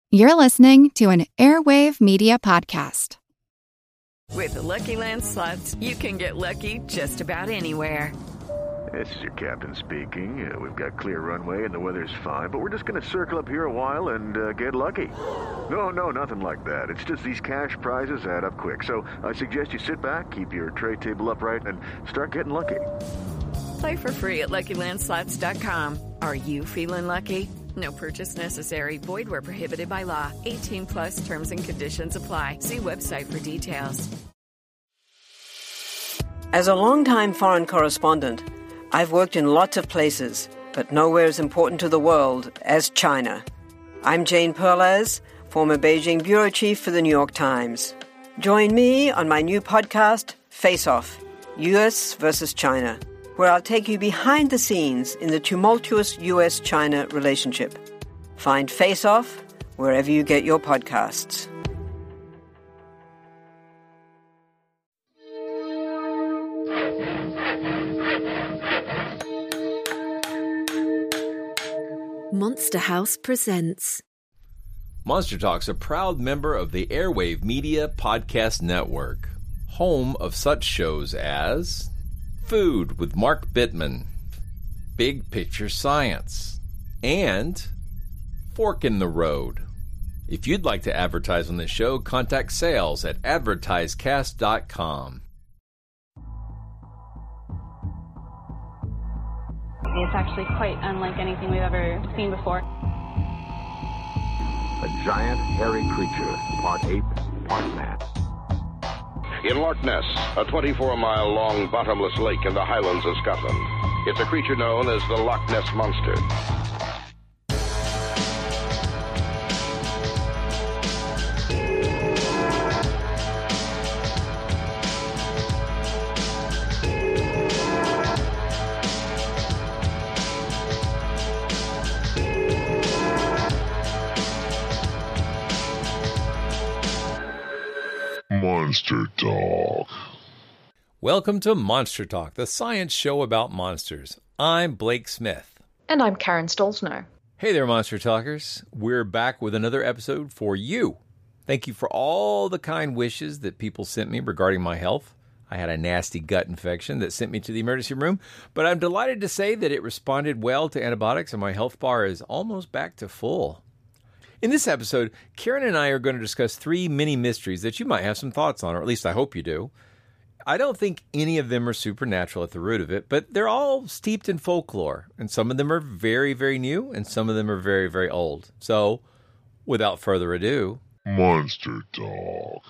You're listening to an Airwave Media Podcast. With the Lucky Land Slots, you can get lucky just about anywhere. This is your captain speaking. We've got clear runway and the weather's fine, but we're just going to circle up here a while and get lucky. No, nothing like that. It's just these cash prizes add up quick. So I suggest you sit back, keep your tray table upright, and start getting lucky. Play for free at LuckyLandSlots.com. Are you feeling lucky? No purchase necessary. Void where prohibited by law. 18 plus terms and conditions apply. See website for details. As a longtime foreign correspondent, I've worked in lots of places, but nowhere as important to the world as China. I'm Jane Perlez, former Beijing bureau chief for the New York Times. Join me on my new podcast, Face Off, U.S. versus China, where I'll take you behind the scenes in the tumultuous U.S.-China relationship. Find Face Off wherever you get your podcasts. Monster House presents. Monster Talk's a proud member of the Airwave Media Podcast Network, home of such shows as Food with Mark Bittman, Big Picture Science, and Fork in the Road. If you'd like to advertise on this show, contact sales at advertisecast.com. It's actually quite unlike anything we've ever seen before. A giant, hairy creature, part ape, part man. In Loch Ness, a 24-mile-long bottomless lake in the Highlands of Scotland. It's a creature known as the Loch Ness Monster. Monster Talk. Welcome to Monster Talk, the science show about monsters. I'm Blake Smith. And I'm Karen Stolzno. Hey there, Monster Talkers. We're back with another episode for you. Thank you for all the kind wishes that people sent me regarding my health. I had a nasty gut infection that sent me to the emergency room, but I'm delighted to say that it responded well to antibiotics and my health bar is almost back to full. In this episode, Karen and I are going to discuss 3 mini mysteries that you might have some thoughts on, or at least I hope you do. I don't think any of them are supernatural at the root of it, but they're all steeped in folklore, and some of them are very, very new, and some of them are very, very old. So, without further ado, Monster Talk.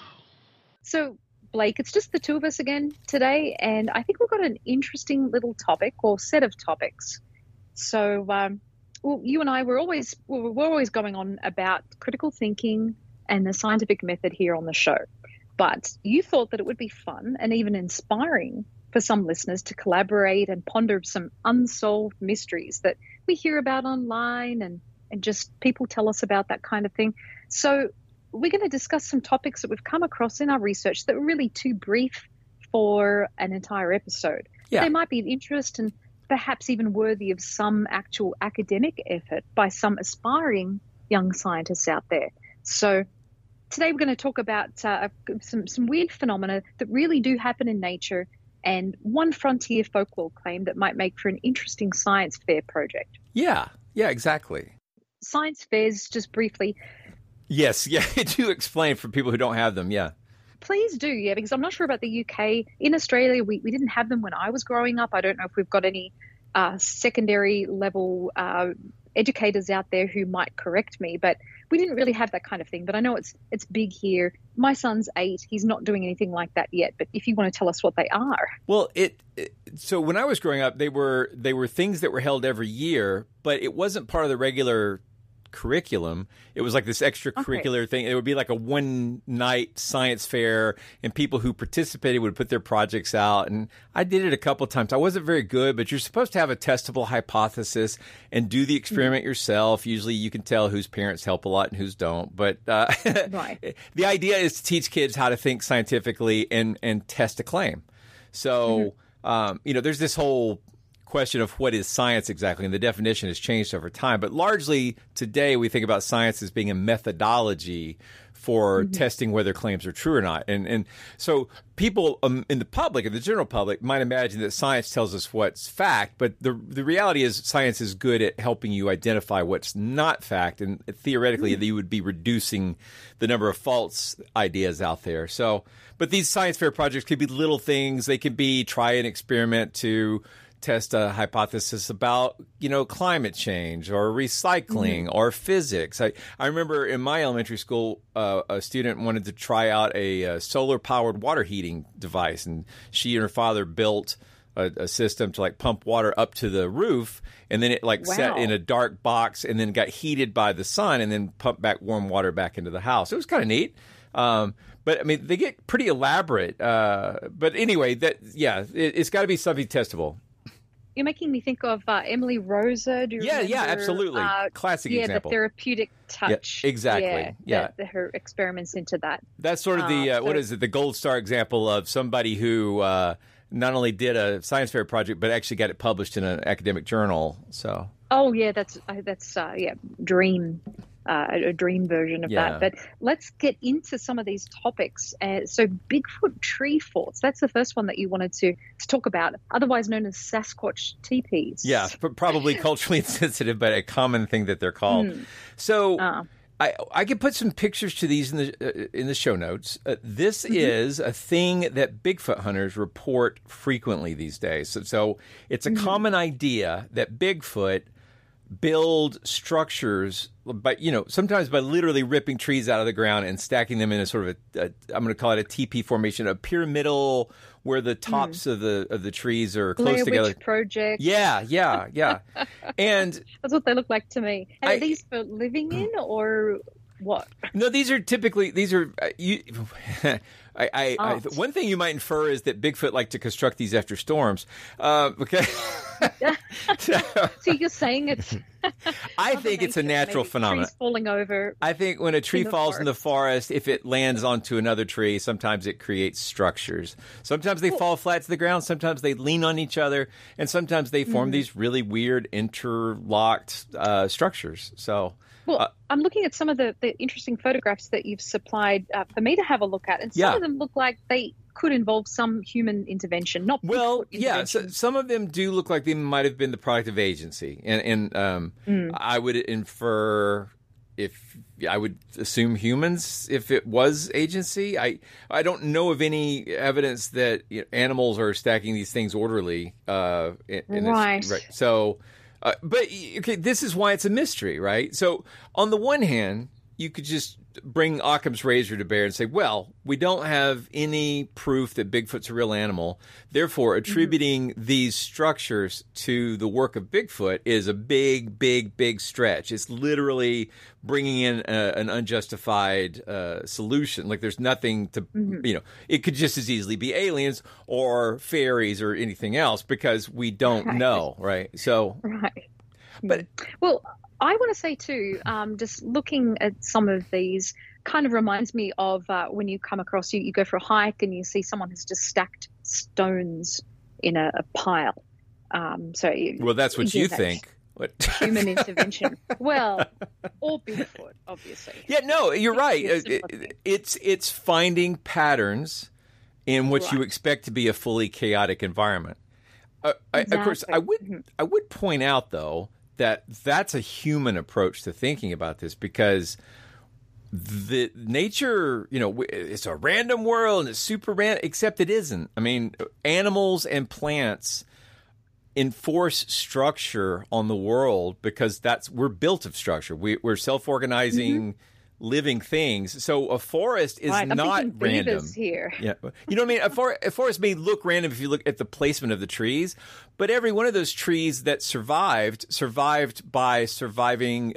So, Blake, it's just the two of us again today, and I think we've got an interesting little topic, or set of topics. So, well, you and I we're always going on about critical thinking and the scientific method here on the show. But you thought that it would be fun and even inspiring for some listeners to collaborate and ponder some unsolved mysteries that we hear about online and just people tell us about that kind of thing. So we're going to discuss some topics that we've come across in our research that were really too brief for an entire episode. Yeah. They might be of interest and perhaps even worthy of some actual academic effort by some aspiring young scientists out there. So today we're going to talk about some weird phenomena that really do happen in nature and one frontier folklore claim that might make for an interesting science fair project. Yeah, exactly. Science fairs, just briefly. Yes, do explain for people who don't have them, yeah. Please do, yeah, because I'm not sure about the UK. In Australia, we didn't have them when I was growing up. I don't know if we've got any secondary level educators out there who might correct me, but we didn't really have that kind of thing. But I know it's big here. My son's 8. He's not doing anything like that yet. But if you want to tell us what they are. Well, so when I was growing up, they were things that were held every year, but it wasn't part of the regular curriculum. It was like this extracurricular thing. It would be like a one-night science fair, and people who participated would put their projects out. And I did it a couple of times. I wasn't very good, but you're supposed to have a testable hypothesis and do the experiment yourself. Usually you can tell whose parents help a lot and whose don't. But right. The idea is to teach kids how to think scientifically and test a claim. So, there's this whole question of what is science exactly, and the definition has changed over time. But largely today we think about science as being a methodology for testing whether claims are true or not. And so people in the public, in the general public, might imagine that science tells us what's fact, but the reality is science is good at helping you identify what's not fact, and theoretically you would be reducing the number of false ideas out there. So, but these science fair projects could be little things. They could be try an experiment to test a hypothesis about, climate change or recycling or physics. I remember in my elementary school, a student wanted to try out a solar-powered water heating device, and she and her father built a system to pump water up to the roof, and then it sat in a dark box and then got heated by the sun and then pumped back warm water back into the house. It was kind of neat. But I mean, they get pretty elaborate. But anyway, it's got to be something testable. You're making me think of Emily Rosa. Do you remember? Yeah, absolutely. Classic example. The therapeutic touch. Yeah, exactly. Her experiments into that. That's sort of the gold star example of somebody who not only did a science fair project, but actually got it published in an academic journal. So. Oh yeah, that's dream. A dream version of that. But let's get into some of these topics. So Bigfoot tree forts, that's the first one that you wanted to talk about, otherwise known as Sasquatch teepees. Yeah, probably culturally insensitive, but a common thing that they're called. So I could put some pictures to these in the show notes. This is a thing that Bigfoot hunters report frequently these days. So it's a common idea that Bigfoot build structures, but sometimes by literally ripping trees out of the ground and stacking them in a sort of I'm going to call it a teepee formation, a pyramidal where the tops of the trees are close Blair together. Witch Project. Yeah. And that's what they look like to me. And are these for living in or what? No, these are one thing you might infer is that Bigfoot like to construct these after storms. Okay. So you're saying it's... I think it's a natural phenomenon. Trees falling over. I think when a tree falls in the forest, if it lands onto another tree, sometimes it creates structures. Sometimes they fall flat to the ground. Sometimes they lean on each other. And sometimes they form these really weird interlocked structures. So... Well, I'm looking at some of the interesting photographs that you've supplied for me to have a look at, and some of them look like they could involve some human intervention, not Bigfoot intervention. So some of them do look like they might have been the product of agency, and I would infer I would assume humans if it was agency. I don't know of any evidence that animals are stacking these things orderly. Right. So. But this is why it's a mystery, right? So on the one hand, you could just bring Occam's razor to bear and say, well, we don't have any proof that Bigfoot's a real animal. Therefore, attributing these structures to the work of Bigfoot is a big, big, big stretch. It's literally bringing in an unjustified solution. Like there's nothing to, it could just as easily be aliens or fairies or anything else because we don't know, right? So, but well, I want to say too, just looking at some of these kind of reminds me of when you come across, you go for a hike and you see someone who's just stacked stones in a pile. Well, that's what you think. What? Human intervention. Well, or Bigfoot, obviously. Yeah, no, you're right. It's finding patterns in what you expect to be a fully chaotic environment. Exactly. Of course, I would point out, though, that's a human approach to thinking about this because the nature, it's a random world and it's super random, except it isn't. I mean, animals and plants enforce structure on the world because we're built of structure. We're self-organizing living things. So a forest is not random. Here. Yeah. You know what I mean? A forest may look random if you look at the placement of the trees, but every one of those trees that survived by surviving,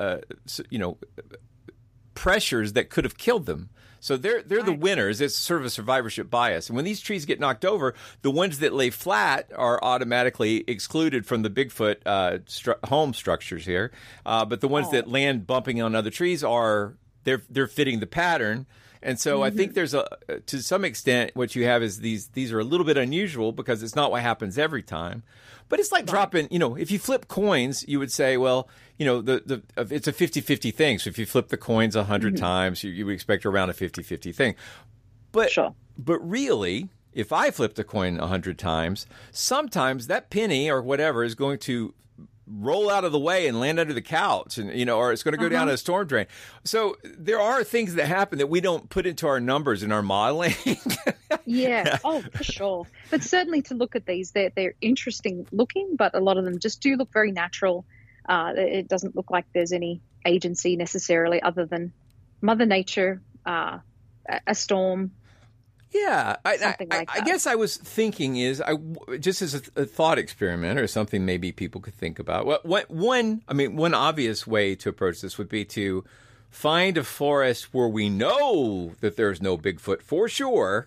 pressures that could have killed them. So they're the winners. It's sort of a survivorship bias. And when these trees get knocked over, the ones that lay flat are automatically excluded from the Bigfoot home structures here. But the ones that land bumping on other trees are they're fitting the pattern. And so I think there's to some extent, what you have is these are a little bit unusual because it's not what happens every time. But it's like dropping, if you flip coins, you would say, well, it's a 50-50 thing. So if you flip the coins 100 times, you would expect around a 50-50 thing. But But really, if I flip the coin 100 times, sometimes that penny or whatever is going to roll out of the way and land under the couch, and or it's going to go down a storm drain. So there are things that happen that we don't put into our numbers in our modeling. Yeah. Oh, for sure. But certainly to look at these, they're interesting looking, but a lot of them just do look very natural. It doesn't look like there's any agency necessarily other than Mother Nature, a storm. Yeah, I guess I was thinking just as a thought experiment or something maybe people could think about. One obvious way to approach this would be to find a forest where we know that there's no Bigfoot for sure,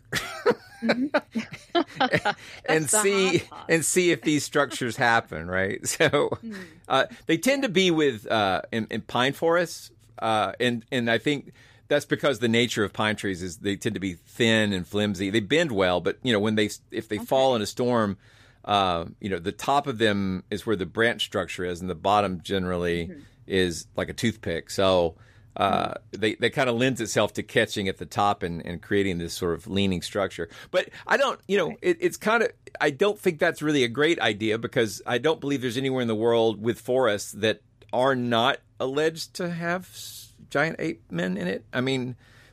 and see if these structures happen. Right, so they tend to be with in pine forests, and I think. That's because the nature of pine trees is they tend to be thin and flimsy. They bend well, but if they fall in a storm, the top of them is where the branch structure is, and the bottom generally is like a toothpick. So they kind of lends itself to catching at the top and creating this sort of leaning structure. But I don't, it's kind of I don't think that's really a great idea because I don't believe there's anywhere in the world with forests that are not alleged to have giant ape men in it. I mean,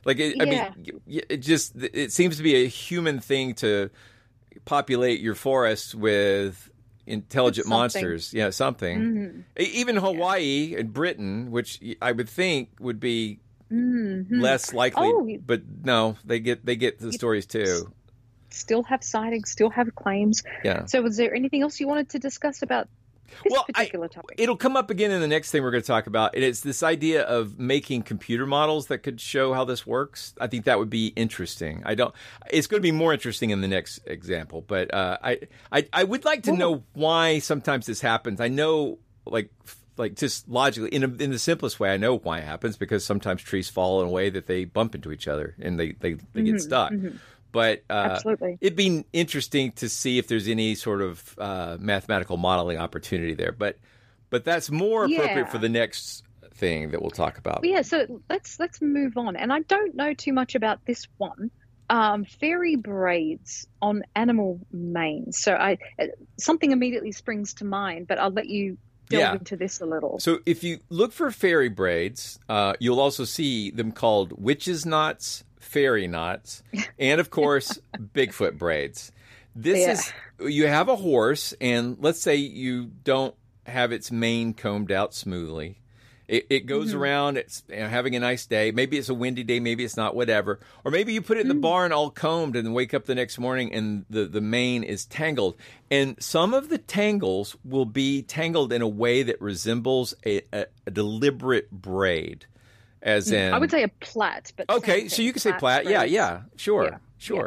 it seems to be a human thing to populate your forests with intelligent monsters. Yeah, something. Even Hawaii and Britain, which I would think would be less likely, but no, they get the stories too. Still have sightings, still have claims. Yeah. So was there anything else you wanted to discuss about this particular topic? It'll come up again in the next thing we're going to talk about. And it's this idea of making computer models that could show how this works. I think that would be interesting. It's going to be more interesting in the next example. But I would like to know why sometimes this happens. I know, like just logically, in the simplest way, I know why it happens because sometimes trees fall in a way that they bump into each other and they get stuck. But it'd be interesting to see if there's any sort of mathematical modeling opportunity there. But that's more appropriate for the next thing that we'll talk about. Yeah, so let's move on. And I don't know too much about this one. Fairy braids on animal manes. So something immediately springs to mind, but I'll let you delve into this a little. So if you look for fairy braids, you'll also see them called witches' knots, fairy knots, and of course, Bigfoot braids. This is, you have a horse, and let's say you don't have its mane combed out smoothly. It goes around, it's having a nice day. Maybe it's a windy day, maybe it's not, whatever. Or maybe you put it in the barn all combed and wake up the next morning and the mane is tangled. And some of the tangles will be tangled in a way that resembles a deliberate braid. As in, I would say a plait, but okay, so you can say plait. Yeah, sure.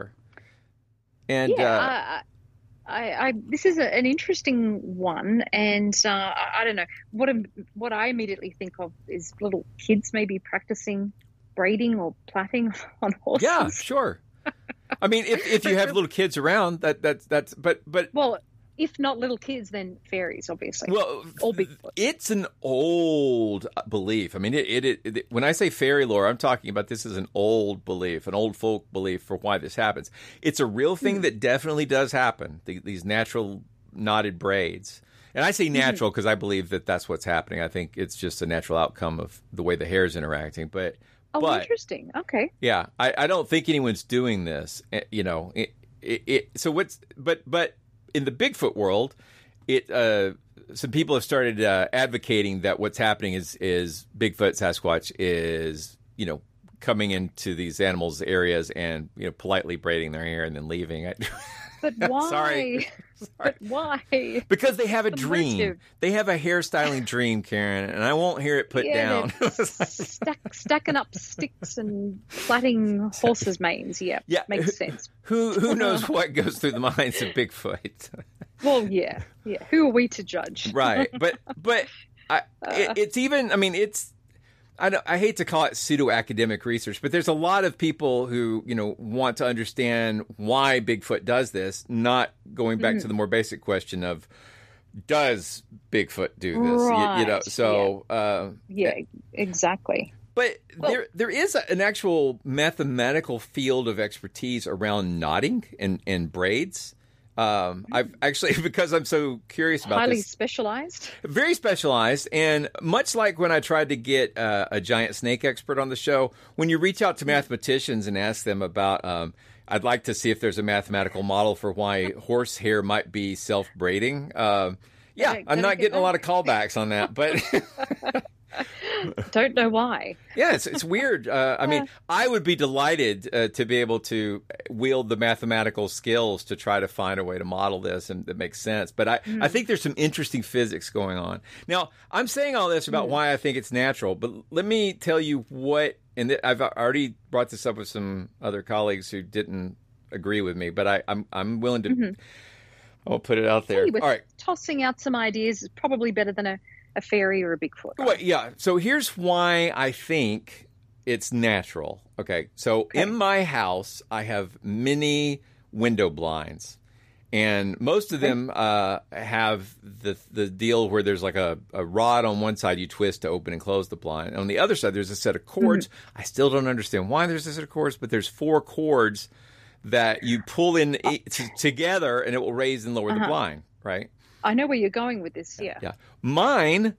And this is an interesting one, and I don't know what I immediately think of is little kids maybe practicing braiding or plaiting on horses. Yeah, sure. I mean, if you have little kids around, that's but well. If not little kids, then fairies, obviously. Well, or Bigfoot. It's an old belief. I mean, it when I say fairy lore, I'm talking about this as an old belief, an old folk belief for why this happens. It's a real thing that definitely does happen, these natural knotted braids. And I say natural because I believe that that's what's happening. I think it's just a natural outcome of the way the hair is interacting. But interesting. Okay. Yeah, I don't think anyone's doing this. So what's but. In the Bigfoot world, some people have started advocating that what's happening is Bigfoot, Sasquatch is, coming into these animals' areas and, politely braiding their hair and then leaving. But why? Sorry. But why? Because they have a dream. They have a hairstyling dream, Karen, and I won't hear it put down. Stacking up sticks and plaiting horses' manes. Yeah, makes sense. Who knows what goes through the minds of Bigfoot? Well, yeah. Who are we to judge? Right, but it's even. I mean, it's. I hate to call it pseudo-academic research, but there's a lot of people who, want to understand why Bigfoot does this, not going back to the more basic question of, does Bigfoot do this? Right. Yeah, exactly. But there is an actual mathematical field of expertise around knotting and braids. I've actually, because I'm so curious about highly this. Specialized? Very specialized. And much like when I tried to get a giant snake expert on the show, when you reach out to mathematicians and ask them about, I'd like to see if there's a mathematical model for why horsehair might be self-braiding. I'm not getting a lot of callbacks on that, but... Don't know why. Yeah, it's weird. I mean, I would be delighted to be able to wield the mathematical skills to try to find a way to model this and that makes sense. But I think there's some interesting physics going on. Now, I'm saying all this about why I think it's natural, but let me tell you what, and I've already brought this up with some other colleagues who didn't agree with me, but I'm willing to I'll put it out there. All right. Tossing out some ideas is probably better than a fairy or a Bigfoot. Right? Well, yeah. So here's why I think it's natural. Okay. So in my house, I have many window blinds, and most of them have the deal where there's like a rod on one side you twist to open and close the blind. On the other side, there's a set of cords. I still don't understand why there's a set of cords, but there's 4 cords that you pull in together, and it will raise and lower the blind. Right. I know where you're going with this, yeah. Mine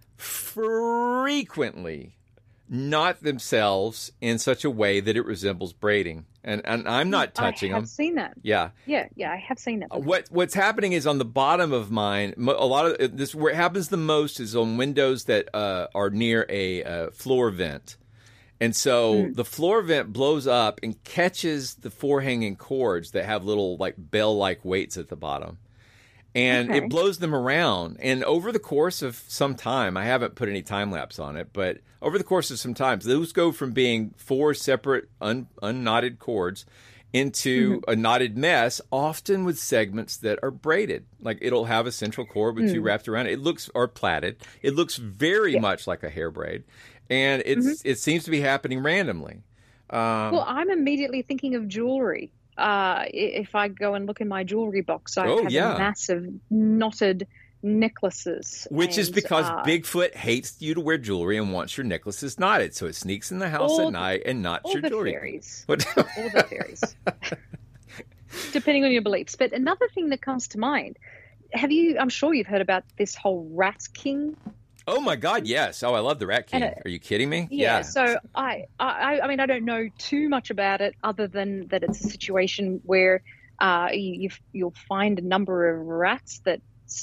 frequently knot themselves in such a way that it resembles braiding. And I'm not touching them. I have seen that. Yeah. Yeah, I have seen that. What's happening is on the bottom of mine, a lot of this, where it happens the most is on windows that are near a floor vent. And so the floor vent blows up and catches the 4 hanging cords that have little like bell-like weights at the bottom. And it blows them around. And over the course of some time, I haven't put any time lapse on it, but over the course of some time, those go from being 4 separate unknotted cords into a knotted mess, often with segments that are braided. Like it'll have a central cord with 2 wrapped around it. Or plaited. It looks very much like a hair braid. And it seems to be happening randomly. Well, I'm immediately thinking of jewelry. If I go and look in my jewelry box, I have massive knotted necklaces. Which is because Bigfoot hates you to wear jewelry and wants your necklaces knotted. So it sneaks in the house at night and knots your jewelry. All the fairies. Depending on your beliefs. But another thing that comes to mind, I'm sure you've heard about this whole Rat King. Oh my God, yes. Oh, I love the Rat King. Are you kidding me? Yeah. So I mean, I don't know too much about it other than that it's a situation where you'll find a number of rats that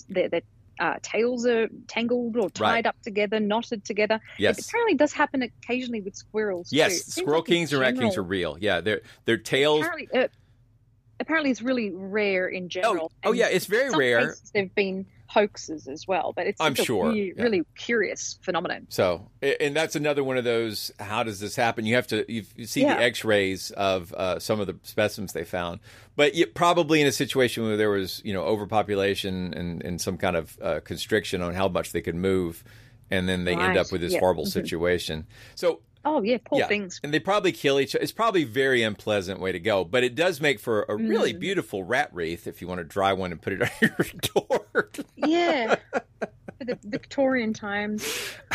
tails are tangled or tied up together, knotted together. Yes. It apparently does happen occasionally with squirrels. Yes, too. Squirrel Kings and Rat Kings are real. Yeah, their tails. Apparently, it's really rare in general. Oh yeah, it's very rare. They've been hoaxes as well, but it's really curious phenomenon. So, and that's another one of those, how does this happen? You see the x-rays of some of the specimens they found, but probably in a situation where there was, overpopulation and some kind of constriction on how much they could move, and then they end up with this horrible situation. So, oh, yeah, poor things. And they probably kill each other. It's probably a very unpleasant way to go, but it does make for a really beautiful rat wreath if you want to dry one and put it on your door. Yeah, for the Victorian times.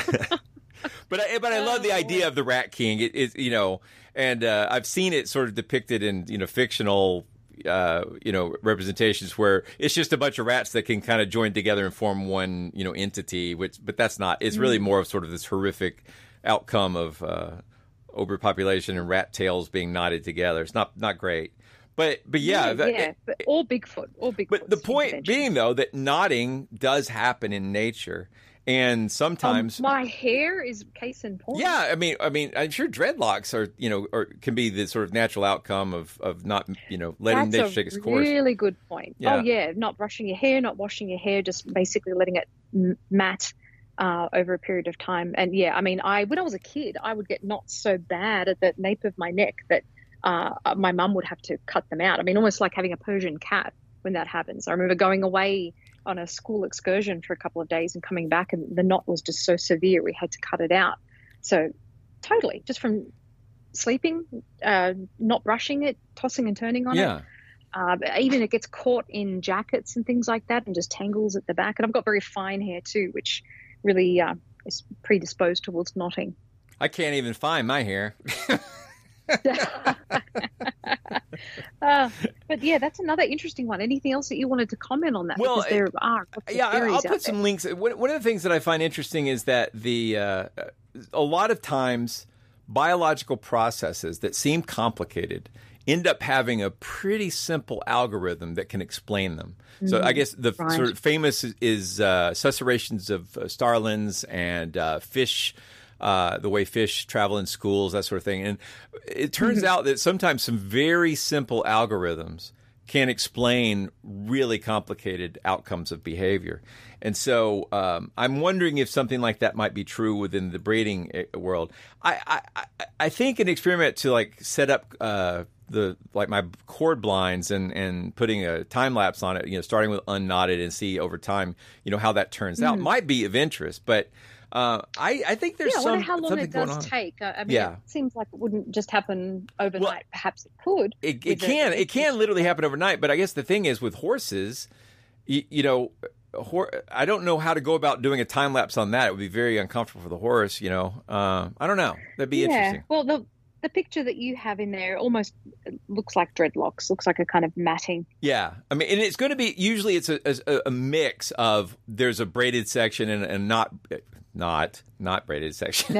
But I love the idea of the Rat King. And I've seen it sort of depicted in fictional representations where it's just a bunch of rats that can kind of join together and form one entity. But that's not. It's really more of sort of this horrific outcome of overpopulation and rat tails being knotted together. It's not great. But all Bigfoot. But the point being, though, that knotting does happen in nature, and sometimes my hair is case in point. Yeah, I mean, I'm sure dreadlocks are or can be the sort of natural outcome of not letting nature take its course. That's a really good point. Yeah. Oh yeah, not brushing your hair, not washing your hair, just basically letting it mat over a period of time. And yeah, I mean, when I was a kid, I would get knots so bad at the nape of my neck that my mum would have to cut them out. I mean, almost like having a Persian cat when that happens. I remember going away on a school excursion for a couple of days and coming back, and the knot was just so severe we had to cut it out. So totally. Just from sleeping, not brushing it, tossing and turning on it. Even it gets caught in jackets and things like that and just tangles at the back. And I've got very fine hair too, which really is predisposed towards knotting. I can't even find my hair. But yeah, that's another interesting one. Anything else that you wanted to comment on that? Well, because there are I'll put some links. One of the things that I find interesting is that a lot of times biological processes that seem complicated end up having a pretty simple algorithm that can explain them. So I guess the sort of famous is susurrations of starlings and fish, the way fish travel in schools, that sort of thing. And it turns out that sometimes some very simple algorithms can explain really complicated outcomes of behavior. And so I'm wondering if something like that might be true within the breeding world. I think an experiment to like set up my cord blinds and putting a time lapse on it, starting with unknotted and see over time, how that turns out might be of interest. But I think there's I wonder how long it does take. I mean, it seems like it wouldn't just happen overnight. Well, perhaps it could. It can literally happen overnight. But I guess the thing is with horses, I don't know how to go about doing a time lapse on that. It would be very uncomfortable for the horse. I don't know. That'd be interesting. Well, the picture that you have in there almost looks like dreadlocks. Looks like a kind of matting. Yeah, I mean, and it's going to be usually it's a mix of there's a braided section and not braided section.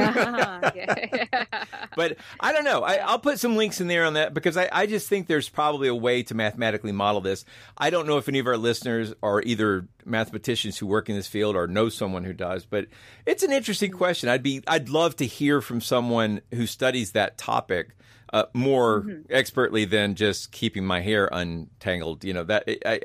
But I don't know. I'll put some links in there on that because I just think there's probably a way to mathematically model this. I don't know if any of our listeners are either mathematicians who work in this field or know someone who does, but it's an interesting question. I'd love to hear from someone who studies that topic more expertly than just keeping my hair untangled. But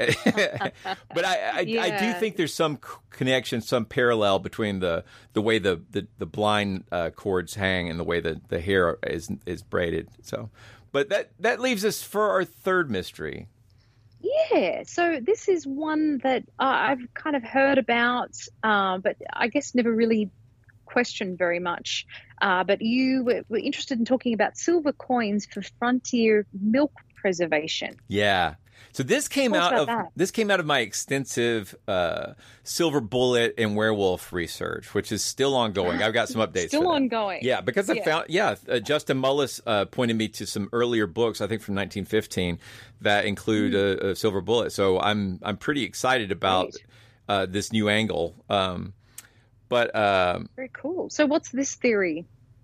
I do think there's some connection, some parallel between the way the blind cords hang and the way the hair is braided. So, but that leaves us for our third mystery. Yeah, so this is one that I've kind of heard about, but I guess never really questioned very much. But you were interested in talking about silver coins for frontier milk preservation. Yeah. So this came out of my extensive silver bullet and werewolf research, which is still ongoing. I've got some updates. Still ongoing. Yeah, because I found Justin Mullis pointed me to some earlier books, I think from 1915, that include a silver bullet. So I'm pretty excited about this new angle. Very cool. So what's this theory?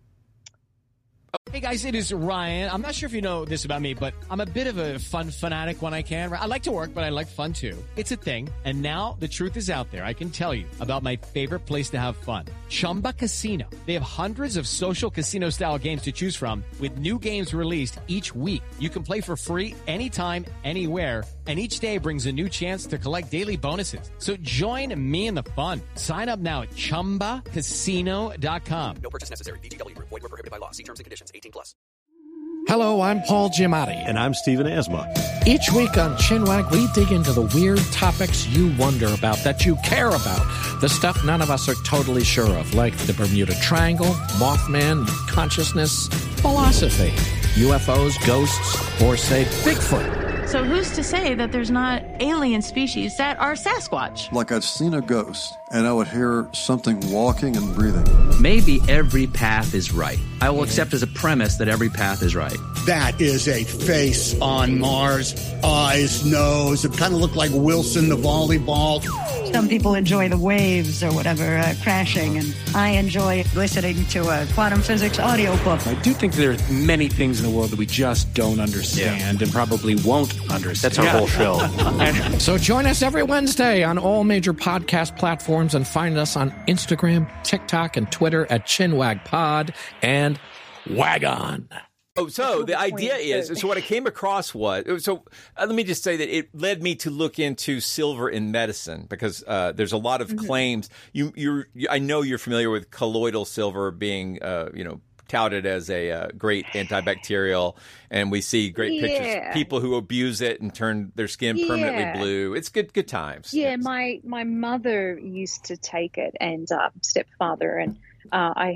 Hey guys, it is Ryan. I'm not sure if you know this about me, but I'm a bit of a fun fanatic when I can. I like to work, but I like fun too. It's a thing. And now the truth is out there. I can tell you about my favorite place to have fun. Chumba Casino. They have hundreds of social casino style games to choose from with new games released each week. You can play for free anytime, anywhere. And each day brings a new chance to collect daily bonuses. So join me in the fun. Sign up now at ChumbaCasino.com. No purchase necessary. VGW. Void where prohibited by law. See terms and conditions. 18+. Hello, I'm Paul Giamatti. And I'm Stephen Asma. Each week on Chinwag, we dig into the weird topics you wonder about, that you care about. The stuff none of us are totally sure of, like the Bermuda Triangle, Mothman, consciousness, philosophy, UFOs, ghosts, or, say, Bigfoot. So who's to say that there's not alien species that are Sasquatch? Like I'd seen a ghost, and I would hear something walking and breathing. Maybe every path is right. I will accept as a premise that every path is right. That is a face on Mars. Eyes, nose. It kind of looked like Wilson the volleyball. Some people enjoy the waves or whatever crashing, and I enjoy listening to a quantum physics audiobook. I do think there are many things in the world that we just don't understand and probably won't understand. That's our whole show. So join us every Wednesday on all major podcast platforms and find us on Instagram, TikTok, and Twitter at ChinwagPod and Wagon. Oh, so the idea is, so what I came across was, let me just say that it led me to look into silver in medicine because there's a lot of claims. I know you're familiar with colloidal silver being, touted as a great antibacterial, and we see great pictures of people who abuse it and turn their skin permanently blue. It's good times. Yeah, my mother used to take it, and stepfather, and I had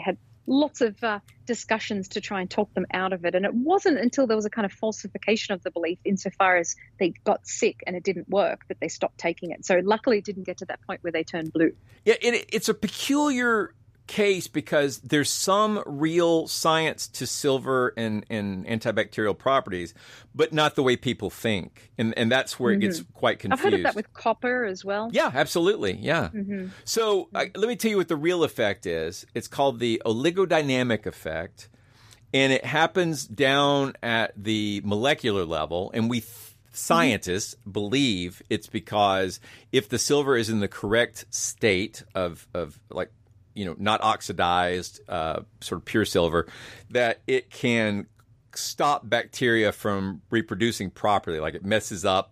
lots of discussions to try and talk them out of it. And it wasn't until there was a kind of falsification of the belief insofar as they got sick and it didn't work that they stopped taking it. So luckily it didn't get to that point where they turned blue. Yeah, it's a peculiar case because there's some real science to silver and antibacterial properties, but not the way people think. And that's where it gets quite confused. I've heard of that with copper as well. Yeah, absolutely. Yeah. So let me tell you what the real effect is. It's called the oligodynamic effect, and it happens down at the molecular level. And we scientists believe it's because if the silver is in the correct state of like, not oxidized, sort of pure silver, that it can stop bacteria from reproducing properly. Like it messes up,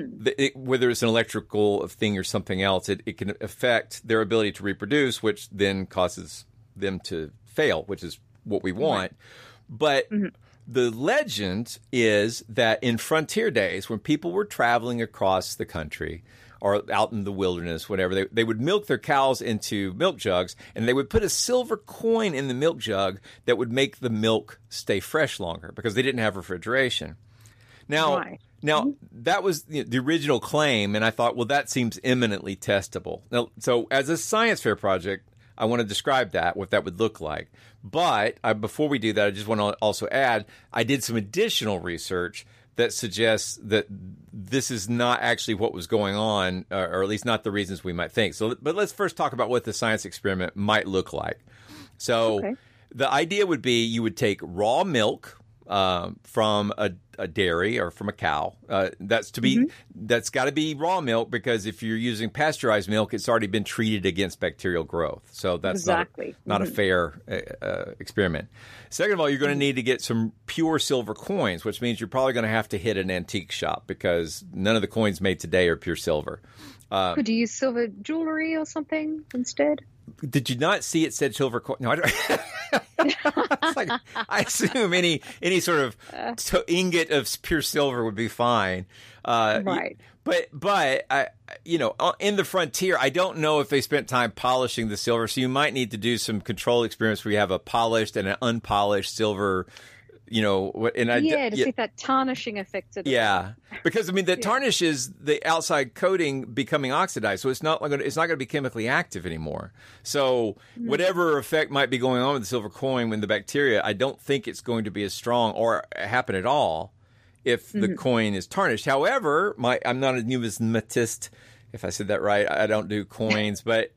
whether it's an electrical thing or something else, it can affect their ability to reproduce, which then causes them to fail, which is what we want. But the legend is that in frontier days, when people were traveling across the country, or out in the wilderness, whatever, they would milk their cows into milk jugs, and they would put a silver coin in the milk jug that would make the milk stay fresh longer because they didn't have refrigeration. Now, that was the original claim, and I thought, well, that seems eminently testable. Now, so as a science fair project, I want to describe that, what that would look like. But before we do that, I just want to also add, I did some additional research that suggests that this is not actually what was going on, or at least not the reasons we might think. But let's first talk about what the science experiment might look like. So the idea would be you would take raw milk from a dairy or from a cow. That's got to be raw milk, because if you're using pasteurized milk, it's already been treated against bacterial growth. So that's not a fair experiment. Second of all, you're going to need to get some pure silver coins, which means you're probably going to have to hit an antique shop because none of the coins made today are pure silver. Could you use silver jewelry or something instead? Did you not see it said silver coin? No, I don't. It's like, I assume any sort of ingot of pure silver would be fine. Right. But I, in the frontier, I don't know if they spent time polishing the silver. So you might need to do some control experiments where you have a polished and an unpolished silver. See if that tarnishing affects it. Yeah, because the tarnish is the outside coating becoming oxidized, so it's not going to be chemically active anymore. So whatever effect might be going on with the silver coin when the bacteria, I don't think it's going to be as strong or happen at all if the coin is tarnished. However, I'm not a numismatist, if I said that right. I don't do coins, but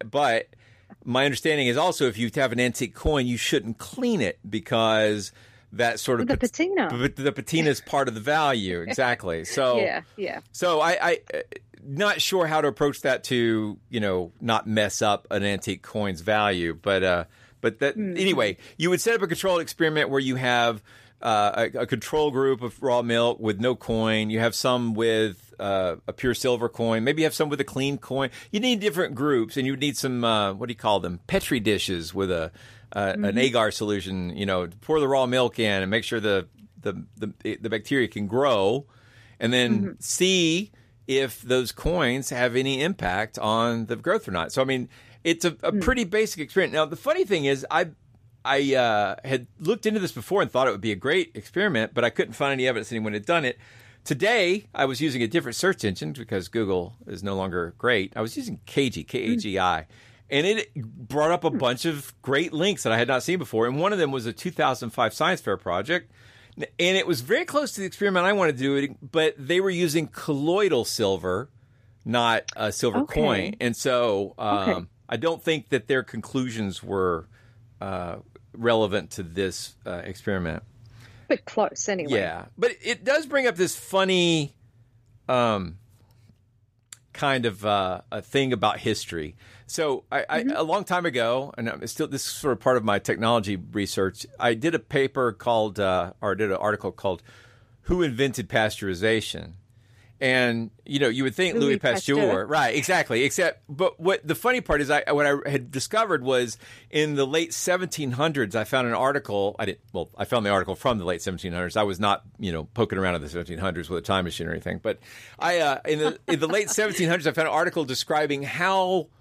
my understanding is also if you have an antique coin, you shouldn't clean it because that sort of the patina. The patina is part of the value, exactly. So yeah. So I not sure how to approach that to not mess up an antique coin's value, but that anyway, you would set up a controlled experiment where you have a control group of raw milk with no coin. You have some with a pure silver coin. Maybe you have some with a clean coin. You need different groups, and you would need some what do you call them? Petri dishes with an agar solution, pour the raw milk in and make sure the bacteria can grow, and then see if those coins have any impact on the growth or not. So, it's a pretty basic experiment. Now, the funny thing is I had looked into this before and thought it would be a great experiment, but I couldn't find any evidence anyone had done it. Today, I was using a different search engine because Google is no longer great. I was using Kagi, K-A-G-I. And it brought up a bunch of great links that I had not seen before. And one of them was a 2005 science fair project. And it was very close to the experiment I wanted to do, but they were using colloidal silver, not a silver coin. And so I don't think that their conclusions were relevant to this experiment. But close anyway. Yeah. But it does bring up this funny kind of a thing about history. So a long time ago, and this is sort of part of my technology research, I did a paper called, or did an article called "Who Invented Pasteurization?" And, you would think Louis Pasteur. Right, exactly. But what the funny part is what I had discovered was in the late 1700s, I found an article. I found the article from the late 1700s. I was not, poking around in the 1700s with a time machine or anything. But in the late 1700s, I found an article describing how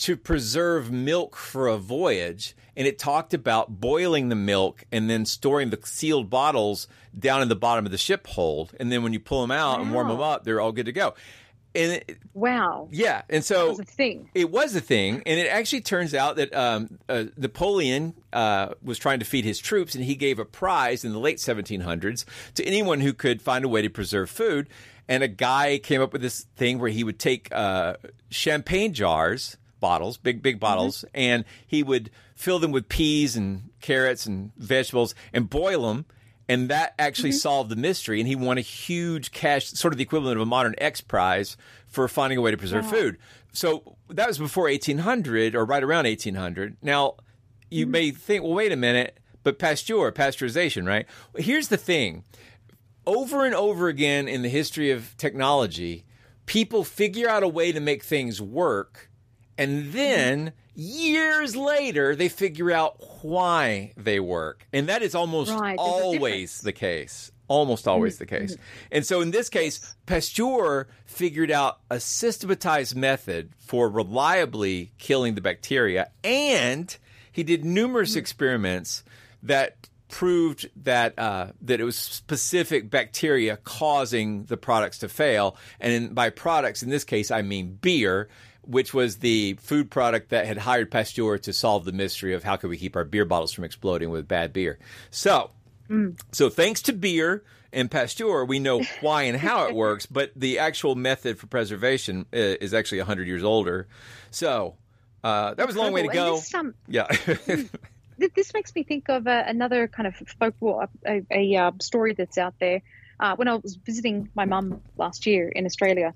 to preserve milk for a voyage, and it talked about boiling the milk and then storing the sealed bottles down in the bottom of the ship hold, and then when you pull them out and warm them up, they're all good to go. And wow. Yeah, and so it was a thing. It was a thing, and it actually turns out that Napoleon was trying to feed his troops, and he gave a prize in the late 1700s to anyone who could find a way to preserve food. And a guy came up with this thing where he would take champagne jars, bottles, big bottles, and he would fill them with peas and carrots and vegetables and boil them. And that actually solved the mystery. And he won a huge cash, sort of the equivalent of a modern X Prize for finding a way to preserve food. So that was before 1800 or right around 1800. Now, you may think, well, wait a minute, but pasteurization, right? Well, here's the thing. Over and over again in the history of technology, people figure out a way to make things work. And then years later, they figure out why they work. And that is almost always the case. Almost always the case. And so in this case, Pasteur figured out a systematized method for reliably killing the bacteria. And he did numerous experiments that proved that that it was specific bacteria causing the products to fail. And by products, in this case, I mean beer, which was the food product that had hired Pasteur to solve the mystery of how could we keep our beer bottles from exploding with bad beer. So thanks to beer and Pasteur, we know why and how it works, but the actual method for preservation is actually 100 years older. So that was a long way to go. This makes me think of another kind of folklore, a story that's out there. When I was visiting my mum last year in Australia,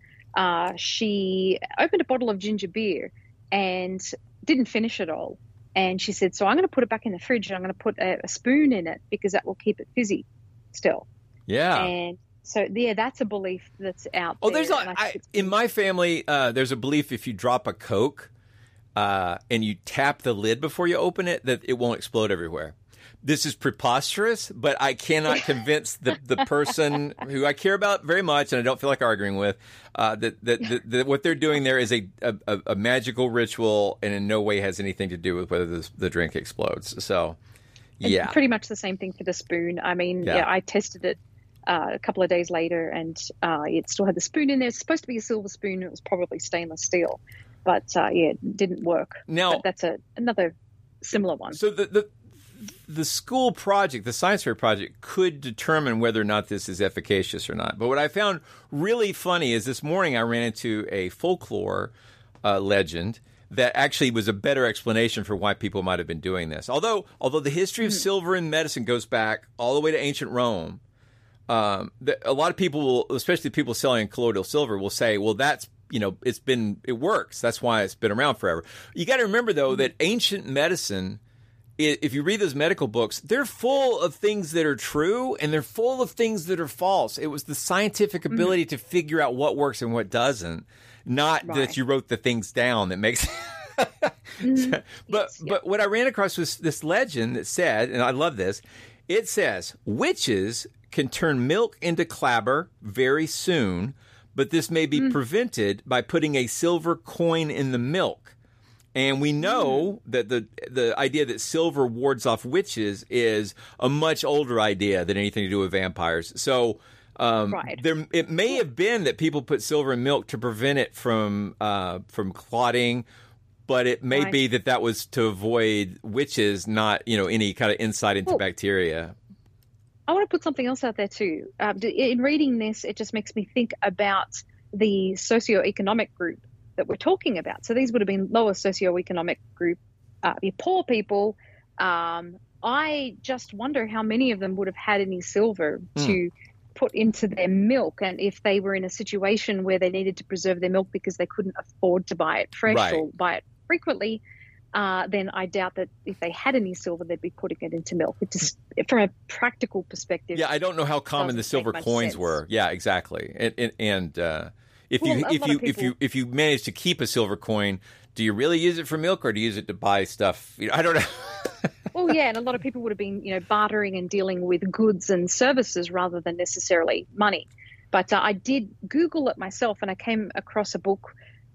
she opened a bottle of ginger beer and didn't finish it all. And she said, so I'm going to put it back in the fridge and I'm going to put a spoon in it because that will keep it fizzy still. Yeah. And so, that's a belief that's out there. Oh, there's in my family, there's a belief if you drop a Coke and you tap the lid before you open it, that it won't explode everywhere. This is preposterous, but I cannot convince the person who I care about very much and I don't feel like arguing with that what they're doing there is a magical ritual and in no way has anything to do with whether the drink explodes. So, yeah. It's pretty much the same thing for the spoon. I mean, I tested it a couple of days later and it still had the spoon in there. It's supposed to be a silver spoon. It was probably stainless steel. But, it didn't work. Now, but that's another similar one. So the school project, the science fair project, could determine whether or not this is efficacious or not. But what I found really funny is this morning I ran into a folklore legend that actually was a better explanation for why people might have been doing this. Although the history of silver in medicine goes back all the way to ancient Rome, a lot of people, especially people selling colloidal silver, will say, well, that's it works. That's why it's been around forever. You got to remember, though, that ancient medicine, if you read those medical books, they're full of things that are true and they're full of things that are false. It was the scientific ability to figure out what works and what doesn't, not that you wrote the things down that makes But what I ran across was this legend that said, and I love this, it says, witches can turn milk into clabber very soon, but this may be prevented by putting a silver coin in the milk. And we know that the idea that silver wards off witches is a much older idea than anything to do with vampires. So it may have been that people put silver in milk to prevent it from clotting, but it may be that was to avoid witches, not any kind of insight into bacteria. I want to put something else out there too. In reading this, it just makes me think about the socioeconomic group that we're talking about. So these would have been lower socioeconomic group, poor people. I just wonder how many of them would have had any silver to put into their milk, and if they were in a situation where they needed to preserve their milk because they couldn't afford to buy it fresh or buy it frequently, then I doubt that if they had any silver, they'd be putting it into milk. It just, from a practical perspective. Yeah, I don't know how common the silver coins were. Yeah, exactly. And if you manage to keep a silver coin, do you really use it for milk or do you use it to buy stuff? I don't know. Well, yeah, and a lot of people would have been, bartering and dealing with goods and services rather than necessarily money. But I did Google it myself, and I came across a book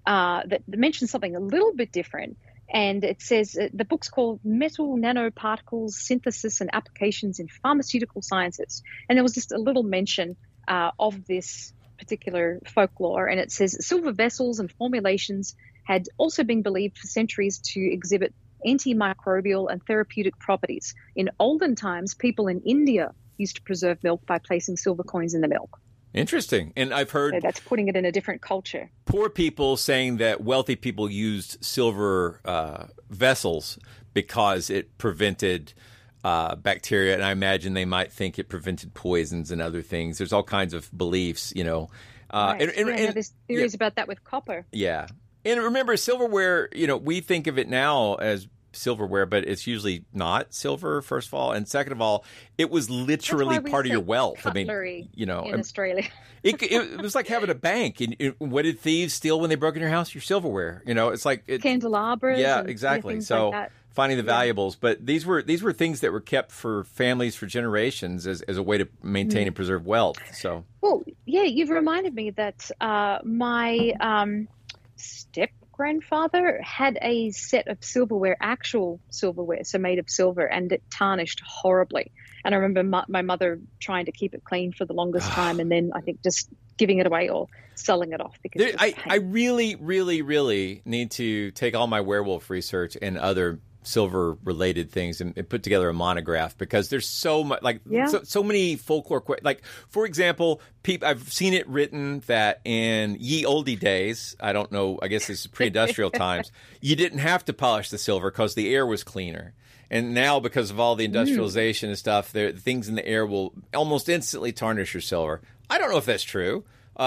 that mentions something a little bit different. And it says the book's called Metal Nanoparticles, Synthesis and Applications in Pharmaceutical Sciences. And there was just a little mention of this particular folklore. And it says silver vessels and formulations had also been believed for centuries to exhibit antimicrobial and therapeutic properties. In olden times, people in India used to preserve milk by placing silver coins in the milk. Interesting. And I've heard that's putting it in a different culture. Poor people saying that wealthy people used silver vessels because it prevented bacteria. And I imagine they might think it prevented poisons and other things. There's all kinds of beliefs, you know. Right. There's theories about that with copper. Yeah. And remember, silverware, you know, we think of it now as silverware, but it's usually not silver, first of all. And second of all, it was literally part of your wealth. I mean, you know, in Australia. it was like having a bank. And what did thieves steal when they broke in your house? Your silverware. You know, it's like candelabras. Yeah, exactly. So like finding the valuables. But these were things that were kept for families for generations as a way to maintain and preserve wealth. So well, yeah, you've reminded me that my step-grandfather had a set of silverware, actual silverware, so made of silver, and it tarnished horribly. And I remember my mother trying to keep it clean for the longest time, and then I think just giving it away or selling it off. Because I really, really, really need to take all my werewolf research and other silver-related things and put together a monograph, because there's so much, so many folklore. Like, for example, I've seen it written that in ye olde days, I don't know, I guess this is pre-industrial times, you didn't have to polish the silver because the air was cleaner. And now, because of all the industrialization and stuff, things in the air will almost instantly tarnish your silver. I don't know if that's true.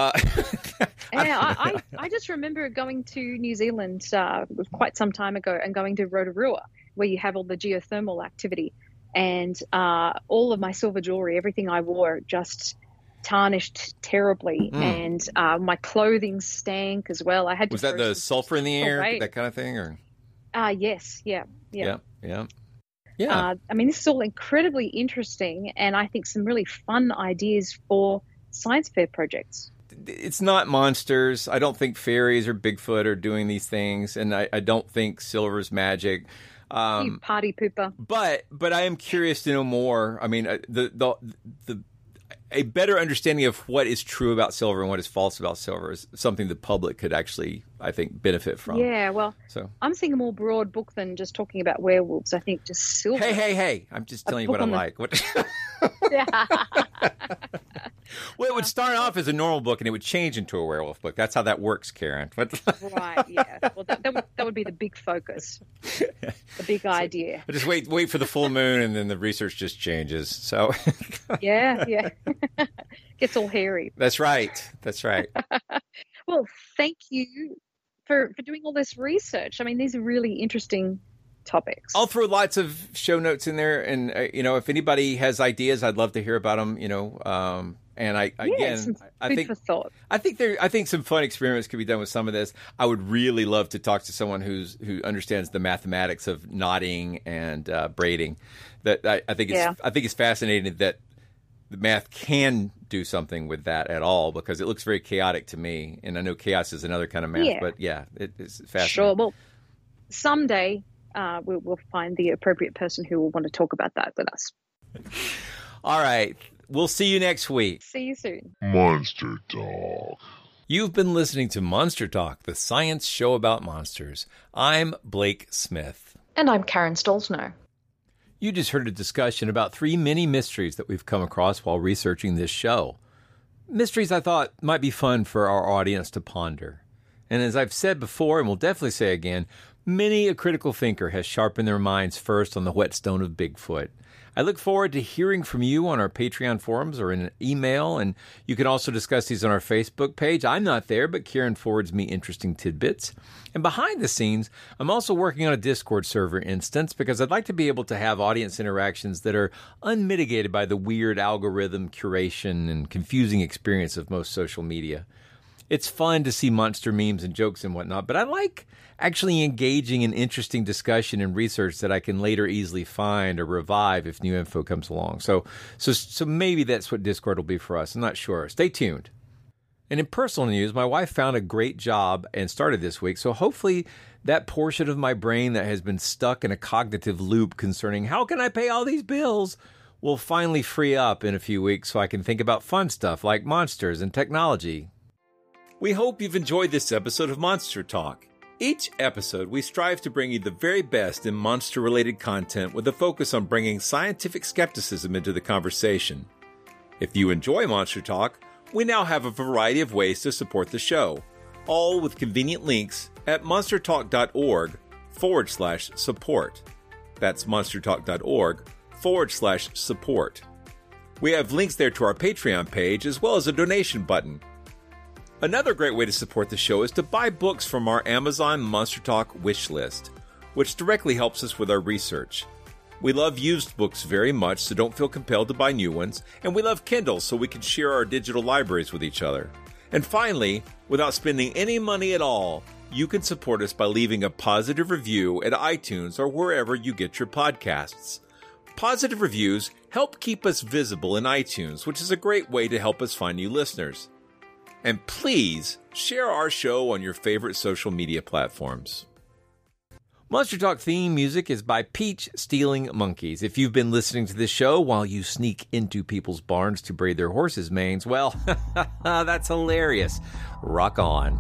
I just remember going to New Zealand quite some time ago and going to Rotorua, where you have all the geothermal activity, and all of my silver jewelry, everything I wore, just tarnished terribly, and my clothing stank as well. I had to. Was that the sulfur in the air, that kind of thing, or? Yes, yeah. I mean, this is all incredibly interesting, and I think some really fun ideas for science fair projects. It's not monsters. I don't think fairies or Bigfoot are doing these things, and I don't think silver's magic. You party pooper. But I am curious to know more. I mean, a better understanding of what is true about silver and what is false about silver is something the public could actually, I think, benefit from. Yeah, well, I'm seeing a more broad book than just talking about werewolves. I think just silver. Hey! I'm just telling you what I'm like. Well, it would start off as a normal book, and it would change into a werewolf book. That's how that works, Karen. Right, yeah. Well, that would be the big focus, the big idea. Just wait for the full moon, and then the research just changes. So yeah. Gets all hairy. That's right. Well, thank you for doing all this research. I mean, these are really interesting topics. I'll throw lots of show notes in there, and if anybody has ideas, I'd love to hear about them. And I think some fun experiments could be done with some of this. I would really love to talk to someone who understands the mathematics of knotting and braiding. That I think it's fascinating that the math can do something with that at all, because it looks very chaotic to me. And I know chaos is another kind of math, but it's fascinating. Sure. Well, someday we'll find the appropriate person who will want to talk about that with us. All right. We'll see you next week. See you soon. Monster Talk. You've been listening to Monster Talk, the science show about monsters. I'm Blake Smith. And I'm Karen Stolzner. You just heard a discussion about 3 mini mysteries that we've come across while researching this show. Mysteries I thought might be fun for our audience to ponder. And as I've said before, and will definitely say again, many a critical thinker has sharpened their minds first on the whetstone of Bigfoot. I look forward to hearing from you on our Patreon forums or in an email, and you can also discuss these on our Facebook page. I'm not there, but Karen forwards me interesting tidbits. And behind the scenes, I'm also working on a Discord server instance because I'd like to be able to have audience interactions that are unmitigated by the weird algorithm curation and confusing experience of most social media. It's fun to see monster memes and jokes and whatnot, but I like actually engaging in interesting discussion and research that I can later easily find or revive if new info comes along. So maybe that's what Discord will be for us. I'm not sure. Stay tuned. And in personal news, my wife found a great job and started this week, so hopefully that portion of my brain that has been stuck in a cognitive loop concerning how can I pay all these bills will finally free up in a few weeks so I can think about fun stuff like monsters and technology. We hope you've enjoyed this episode of Monster Talk. Each episode, we strive to bring you the very best in monster-related content with a focus on bringing scientific skepticism into the conversation. If you enjoy Monster Talk, we now have a variety of ways to support the show, all with convenient links at monstertalk.org/support. That's monstertalk.org/support. We have links there to our Patreon page as well as a donation button. Another great way to support the show is to buy books from our Amazon Monster Talk wish list, which directly helps us with our research. We love used books very much, so don't feel compelled to buy new ones, and we love Kindle so we can share our digital libraries with each other. And finally, without spending any money at all, you can support us by leaving a positive review at iTunes or wherever you get your podcasts. Positive reviews help keep us visible in iTunes, which is a great way to help us find new listeners. And please share our show on your favorite social media platforms. Monster Talk theme music is by Peach Stealing Monkeys. If you've been listening to this show while you sneak into people's barns to braid their horses' manes, well, that's hilarious. Rock on.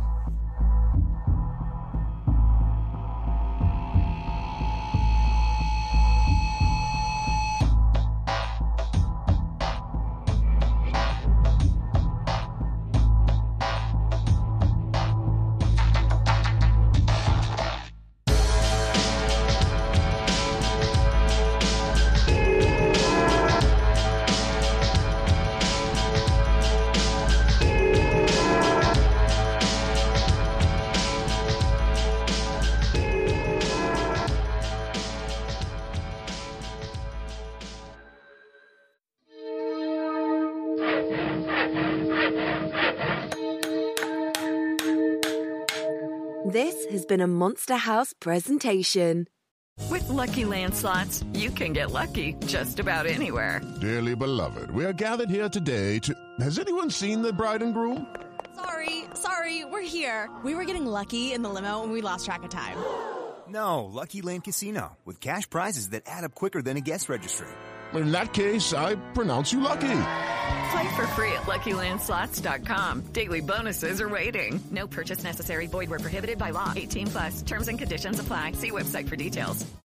This has been a Monster House presentation. With Lucky Land Slots, you can get lucky just about anywhere. Dearly beloved, we are gathered here today to... Has anyone seen the bride and groom? Sorry, we're here. We were getting lucky in the limo and we lost track of time. No, Lucky Land Casino, with cash prizes that add up quicker than a guest registry. In that case, I pronounce you lucky. Play for free at LuckyLandSlots.com. Daily bonuses are waiting. No purchase necessary. Void where prohibited by law. 18+. Terms and conditions apply. See website for details.